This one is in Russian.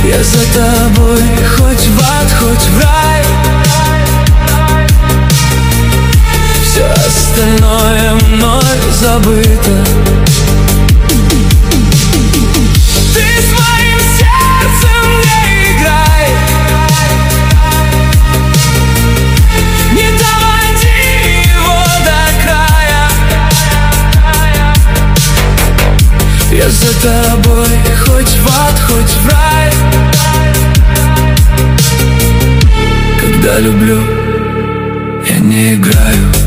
Я за тобой, хоть в ад, хоть в рай. Все остальное мной забыто. Ты своим сердцем не играй, не доводи его до края. Я за тобой, хоть в ад, хоть в рай. Когда люблю, я не играю.